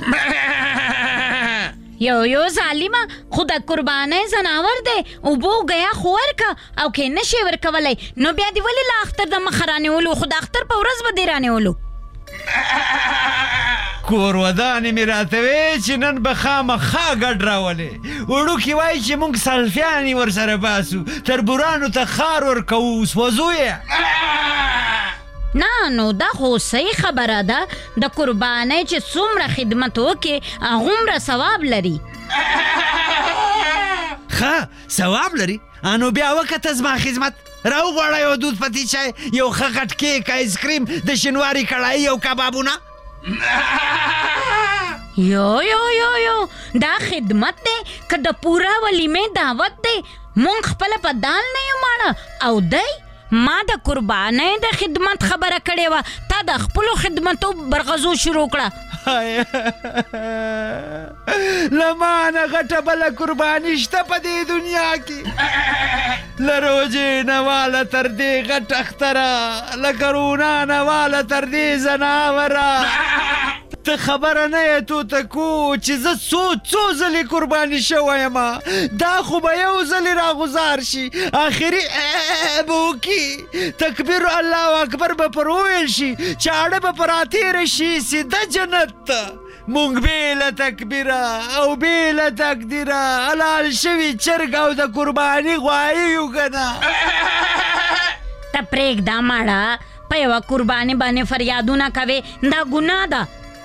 یو یو ظالمه، خو د قربانۍ ځناور دی، اوبو ګیا خو ورکه او که نشي ورکولی نو بیا دې ولې له اختر د مخه رانیولو؟ خو د اختر په ورځ به دې رانیولو. کور ودانې مې راته وې چې نن به خامخا ګډ راولې. وړوکي وایي چې موږ سلفیانې ورسره باسو، تربورانو ته خار ورکوو، سوځو یې. نه نو دا خو صحیح خبره ده، د قربانۍ چې څومره خدمت وکړې هغومره ثواب لري. ښه ثواب لري؟ انو بیا وکته زما خدمت. راوغواړه یو دود پتی چای، یو ښه غټ کیک، آیس کریم، د شینواري کړایي او کبابونه. یو یو یو یو دا خدمت دی که د پوره ولیمې دعوت دی؟ مونږ خپله په دال نه یو ماړه او دی ما د قربانۍ د خدمت خبره کړې وه، تا د خپلو خدمتو برغزو شروع کړه. له ما نه غټه بله قرباني شته په دې دنیا کې؟ له روژې نه واله تر دې غټ اختره، له کرونا نه واله تر دې ځناوره. ته خبره نه یې توتکو چې زه څو څو ځلې قرباني شوی یم. دا خو به یو ځلې راغوزار شي، آخري به وکړي، تکبیر الله اکبر به پر وویل شي، چاړه به پر راتېره شي سیده جنت ته. مونږ بېله تکبیره او بېله تقدیره حلال شوي چرګ او د قرباني غوایي یو که نه. ته پرېږده ماړه، په یوه قرباني باندې فریادونه کوې، دا ګناه ده.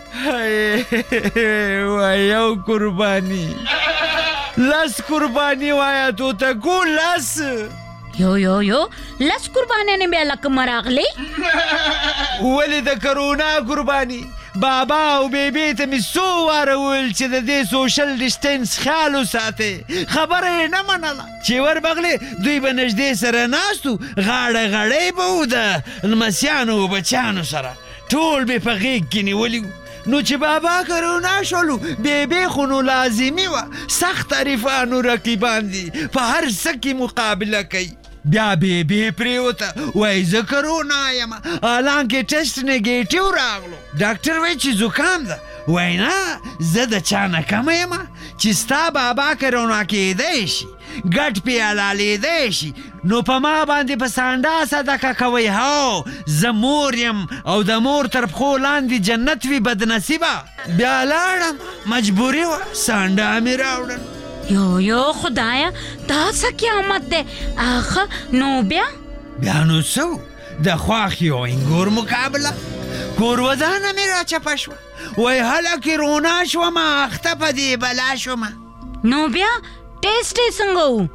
وای یو قربانی، لس قربانی وایه توتکو، لس. یو یو یو لس قربانیانې بیا لکه مراغلی؟ ولې د کرونا قربانی؟ بابا او بیبي ته مې څو واره وویل چې د دې سوشل ډسټنس خیال وساتئ، خبره یې نه منله. چې وربغلې دوی به نږدې سره ناست وو، غاړه غړۍ به وو د لمسیانو او بچیانو سره، ټول به په غېږ کې نیولي وو. نو چې بابا کرونا شولو، بیبي خو نو لازمي وه، سخت حریفانو رقیبان دي، په هر څه کې مقابله کوي. بیا بیبي پرېوته، وایي زه کرونا یم، حالانکې ټسټ نیګیټیو راغلو. ډاکټر وایي چې زکام ده، وایي نه زه د چا نه کمه یم چې ستا بابا کرونا کېدی شي، ګټ پې حلالېدی شي، نو په ما باندې په سانډا صدقه کوئ. هو زه مور یم او د مور تر پښو لاندې جنت وي بدنصیبه. بیا لاړم، مجبوري وه، سانډا مې راوړل. یو یو خدایا دا څه قیامت دی؟ آخه نو بیا؟ بیا نو څه د خواښې او انګور مقابله. کور ودانه مې راچپه شوه، وایي هله کې رونا شومه، اخته په دې بلا شومه. نو بیا ټیسټ یې څنګه و؟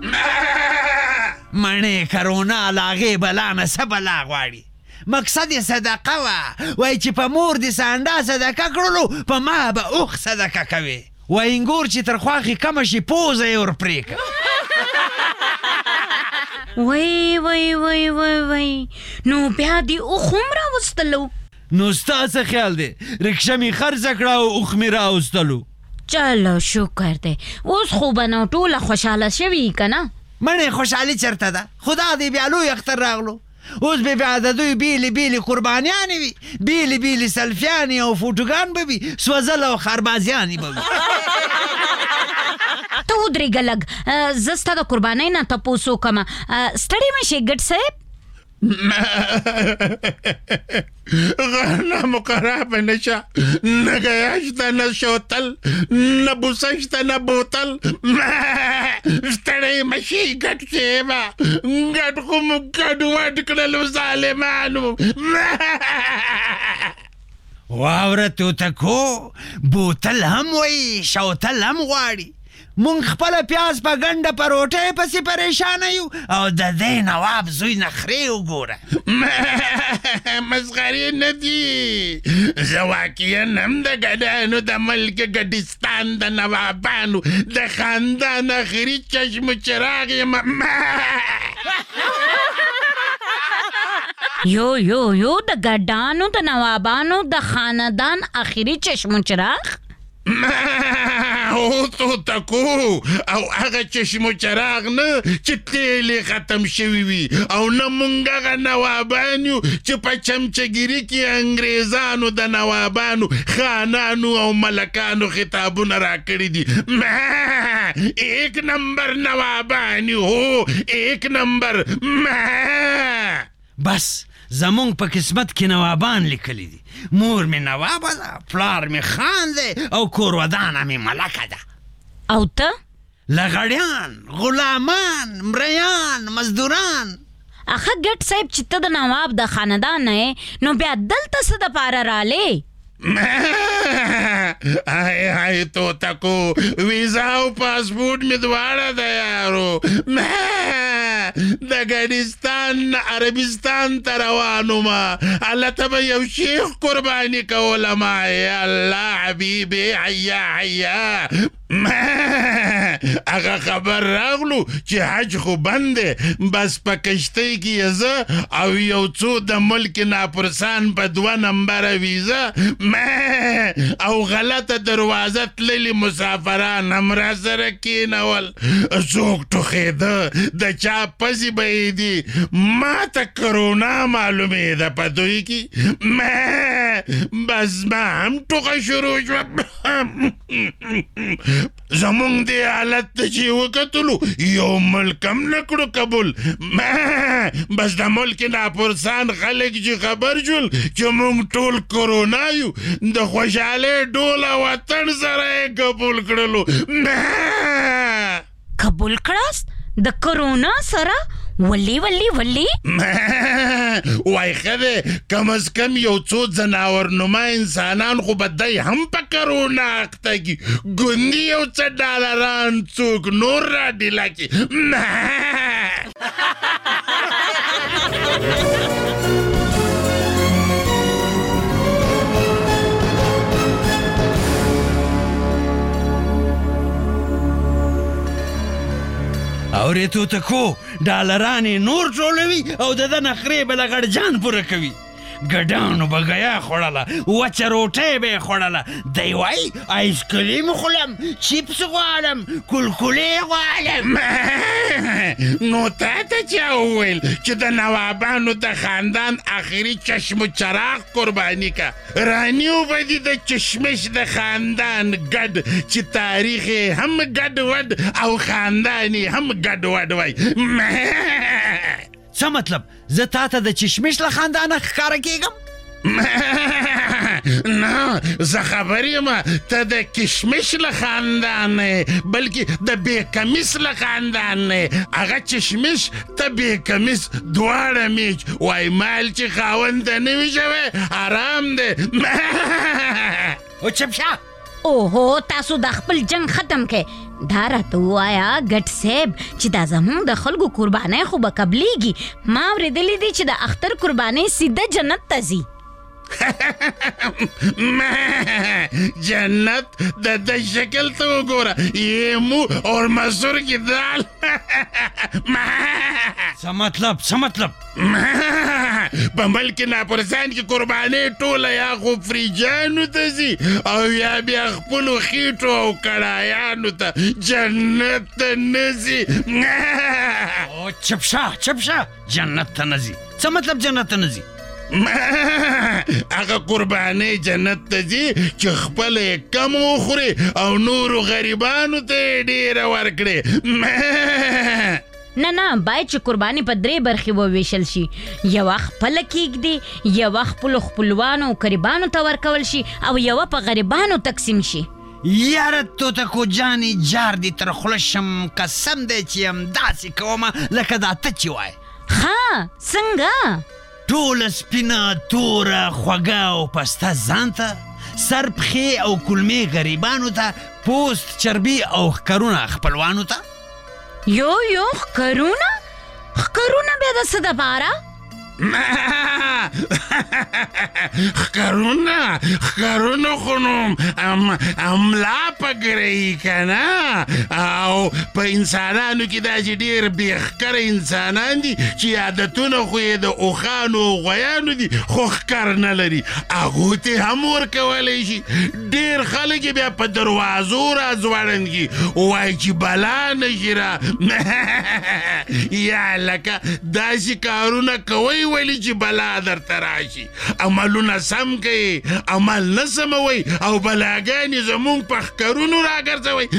مڼې کرونا له هغې بلا نه څه بلا غواړي؟ مقصد یې صدقه وه، وایي چې په مور دې سانډا صدقه کړلو، په ما به اوښ صدقه کوې. وایي انګور چې تر خواښې کمه شي پوزه یې ورپرې کړه. وای وای وای وای وای نو بیا دې اوښ هم راوستلو؟ نو ستا څه خیال دی؟ رکشه مې خرڅه کړه او اوښ مې راوستلو. چلو شکر دی، اوس خو به نو ټوله خوشحاله شوي که نه؟ مڼې خوشحالي چېرته ده؟ خدا دې بیا لوی اختر راغلو، اوس به بیا د دوی بیلې بیلې قربانیانې وي، بیلې بیلې سلفیانې او فوټوګان به وي، سوځل او خربازیانې به وي. ته ودرېږه لږ، زه ستا د قربانۍ نه تپوس وکړم. ستړی مه شې ګډ صاحب؟ غنمو خراب نشه، نه ګیا شته، نه شوتل، نه بوسه شته، نه بوتل. ستړی مه شي ګډ صاحبه، ګډ خو مو ګډوډ کړلو ظالمانو. واوره توتکو، بوتل هم وایي، شوتل هم غواړي. مونږ خپله پیاز په ګنډه په روټۍ پسې پریشانه یو او د دې نواب زوی نخرې وګوره. مسخرې نه دي، زه واقعا هم د ګډانو د ملک ګډستان د نوابانو د خاندان اخري چشم و چراغ یم. یو یو یو د ګډانو د نوابانو د خاندان اخري چشم و چراغ؟ هو او توتکو او هغه چشم و چراغ نه چې تیل یې ختم شوي وي او نه مونږ هغه نوابان یو چې په چمچهګیري کې انګریزانو د نوابانو خانانو او ملکانو خطابونه راکړي دي ایک نمبر نوابان یو هو ایک نمبر بس زمونږ په قسمت کې نوابان لیکلی دي. مور مې نوابه ده، پلار مې خان دی او کور ودانه مې ملکه ده. او ته؟ لغړیان، غلامان، مریان، مزدوران. اخه ګټ صاحب چې ته د نواب د خاندان نه یې نو بیا دلته څه دپاره رالې؟ های های توتکو ویزا او پاسپورت می دواړه ده یارو. د ګرستان عربستان ته روانو ما هلته به یو شیخ قرباني کولم. یا الله حبیبي حیا حیا هغه خبر راغلو چې حج خو بند دی، بس په کشتۍ کې یې زه او یو څو د ملک ناپرسان په دوه نمبره ویزه او غلطه دروازه تللي مسافران هم را سره کېنول. څوک ټوخېده د چا پسې به یې دي. ما ته کرونا معلومېده په دوی کې. بس ما هم ټوخه شروع شوه. زمونږ دی حالت ته چې وکتلو یو ملک هم نه کړو قبول. بس د ملک ناپرسان خلک چې خبر شول چې مونږ ټول کرونا یو د خوشحالۍ ډوله وطن سره یې قبول کړلو. قبول کړاست د کرونا سره؟ ولی ولی ولی وای ښه کم از کم یو څو ځناور نما انسانان خو به دی هم په کرونا اخته کي. ګوندي یو څه ډالران څوک نور را ډیله کي. اورې توتکو ډالرانې نور ټولوي او د ده نخرې به له غړجان پوره کوي. ګډانو به ګیا خوړله، وچه روټۍ به یې خوړله. دی وایي آیسکریم خورم، چیپس غواړم، کلکلې غواړم. نو تا ته چا وویل چې د نوابانو د خاندان آخري چشم و چراغ قرباني که؟ رانیو به دي د چشمش د خاندان ګډ چې تاریخ یې هم ګډ وډ او خاندان یې هم ګډ وډ وای. څه مطلب زه تا ته د چشمش له خاندانه ښکاره کېږم؟ نه زه خبر یم ته د کشمش له خاندان نه بلکې د بې کمیس له خاندان نه. هغه چشمش ته بې کمیس دواړه میچ وای. مال چې خاوند ته نه وي شوی حرام دی. او چپ شه. اوهو تاسو د خپل جنگ ختم کړئ. دا راته ووایه ګټ صاحب چې دا زموږ د خلکو قربانۍ خو به قبلیږي. ما اورېدلی دی چې د اختر قربانۍ سیده جنت ته ځي. جنت د د شکل ته وګوره، یمو اور مسور کی دال. څه مطلب څه مطلب؟ په ملک ناپرسان کې قربانۍ ټوله یا خو فریجانو ته ځي او یا بیا خپلو خیټو او کړایانو ته. جنت ته نه ځي. او چپ شه چپ شه. جنت ته نه ځي څه مطلب جنت ته نه ځي؟ هغه قربانۍ جنت ته ځي چې خپله یې کم وخوري او نورو غریبانو ته یې ډېره ورکړي. نه نه باید چې قرباني په درې برخې وویشل شي. یوه خپله کیږدي، یوه خپلو خپلوانو او قریبانو ته ورکول شي او یوه په غریبانو تقسیم شي. یاره توتکو جانې جار دي تر خوله شم، قسم دی چې همداسې کومه لکه دا ته چې وایې. ښه څنګه؟ ټوله سپینه توره خوږه او پسته ځان ته، سر پښې او کلمې غریبانو ته، پوست چربي او ښکرونه خپلوانو ته. یو یو ښکرونه؟ ښکرونه بیا د څه دپاره؟ خکرونه خکرونه خونم املا پګرئی کنه او په انسانانو کې دا چې ډېر بېخکره انسانان دي چې عادتونه خو یې د اوښانو او غویانو دي خو ښکر نه لري هغو ته هم ورکولی شي ډېر خلک یې بیا په دروازو راځوړندي وایي چې بلا نه شي را یا لکه داسې کارونه کوئ ولې چې بلا درته راشي عملونه سم کوي عمل نه سموئ او بلاګانې زمونږ په ښکرونو راګرځوئ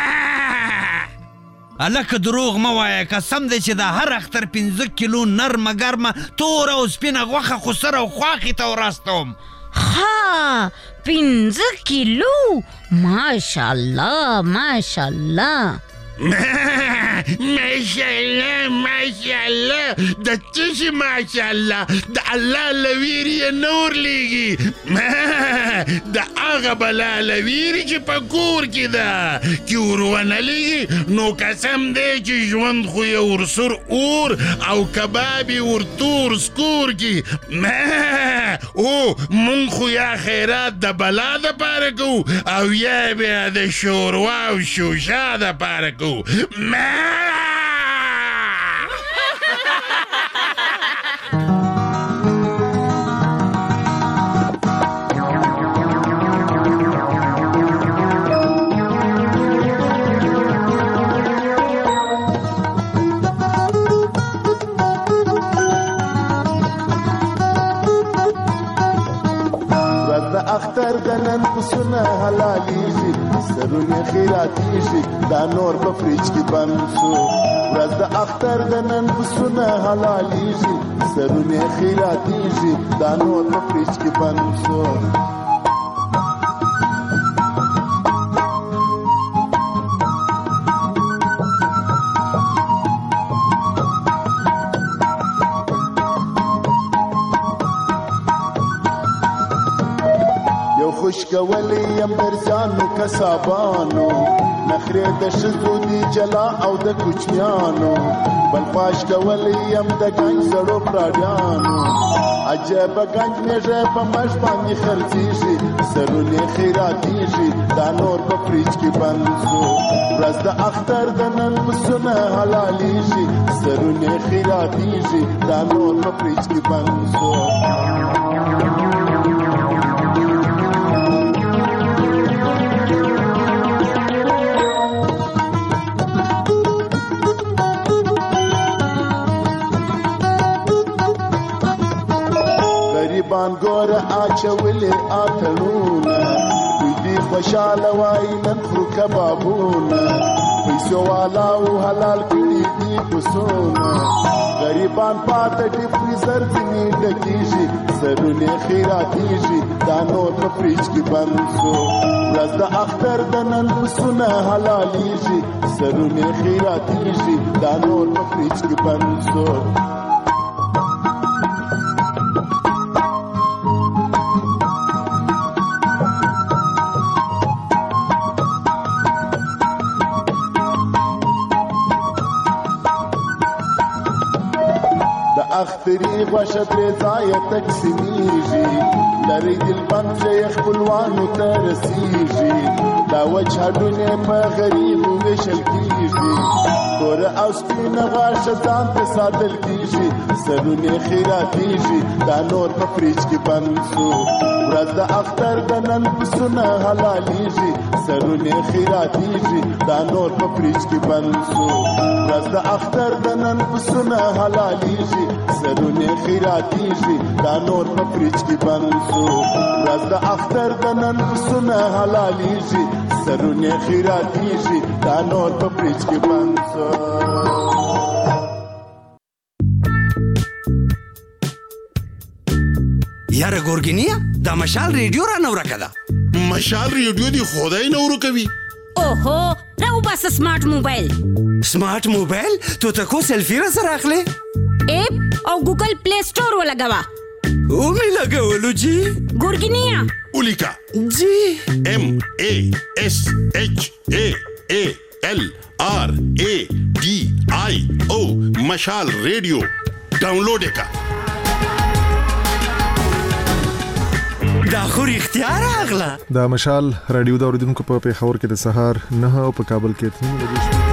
هلکه دروغ مه وایه قسم دی چې د هر اختر پنځه کیلو نرمه ګرمه توره او سپینه غوښه خو سره او خواښې ته وراستوم ها پنځه کیلو ماشاءالله ماشاءالله ماشاءالله ماشاءالله د څه شي ماشاءالله د الله له ویرې یې نه ورلېږي د هغه بلا له ویرې چې په کور کې ده چې ور ونه لېږي نو قسم دی چې ژوند خو یې ورسور اور او کباب یې ورتور سکور کې او مونږ خو یا خیرات د بلا دپاره کوو او یا بیا د شوروا او شوشا دپاره کوو اختر د نن پسونه حلالېږي سرونه خیراتېږي دا نور په فریج کې بند شو ورځ د اختر د نن پسونه حلالېږي سرونه خیراتېږي دا نور په فریج کې بند شو خوشکولی یم برزانو کسابانو نخری د شزو دی جلا او د کوچنیانو بل پاش کولی یم د گنج زړو پراډیانو عجب گنج میږه په مش باندې خرڅیږي سرونه خیراتېږي دا نور په فریج کې بند شو ورځ د اختر د نن پسونه حلالېږي سرونه خیراتېږي دا نور په فریج کې بند شو ګوره اچولې اتړونه دوی دې خوشاله وای نن خورو کبابونه پیسو والا او حلال کړي دي پسونه غریبان پاته ډي فریزر ځینې ډکېږي سرونه خیراتېږي دا نور په فریج کې بند شو ورځ د اختر د نن پسونه حلالېږي سرونه خیراتېږي دا نور په فریج کې بند شو اختری غوښه ترې ځایه تقسیمیږي لرې دلبند چې خپلوانو ته رسیږي دا وچ هډونه په غریبو ویشل کیږي توره او سپینه غوښه ځان ته ساتل کیږي سرونه خیراتېږي دا نور په فریج کې بند شو ورځ د اختر د نن پسونه حلالېږي سرونه خیراتېږي دا نور په فریج کې بند شو ورځ د اختر د نن پسونه حلالېږي سرونه خیراتېږي دا نور په فریج کې بند شو ورځ د اختر د نن پسونه حلالېږي سرونه خیراتېږي دا نور په فریج کې بند شو یاره ګورګینیا دا مشال ریډیو را نو راکده مشال ریډیو دی خدای نو ورکوي اوهو راو بس سمارټ موبایل سمارټ موبایل تو تکو سیلفی را سره اخلي اپ او ګوګل پلی سٹور ولګوا او می لګولو جی ګورګینیا اولیکا جی ام ا اس اچ ا ا ال آر ا ډي آی او مشال ریډیو ډاونلوډ کا دا خو رښتیا راغله. دا مشال رادیو د اوریدونکو په پیښور کې د سهار نه او په کابل کې اته بجې.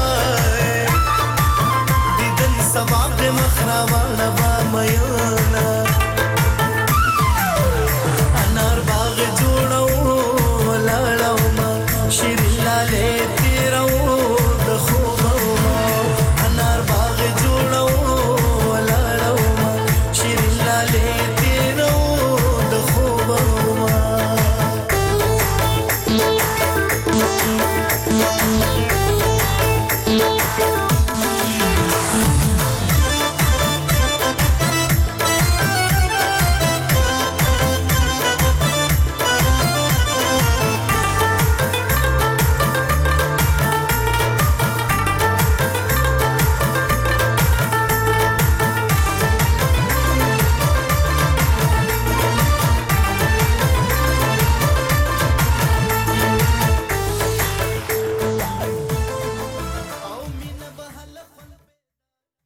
سبا د مخ را وړه با مېونه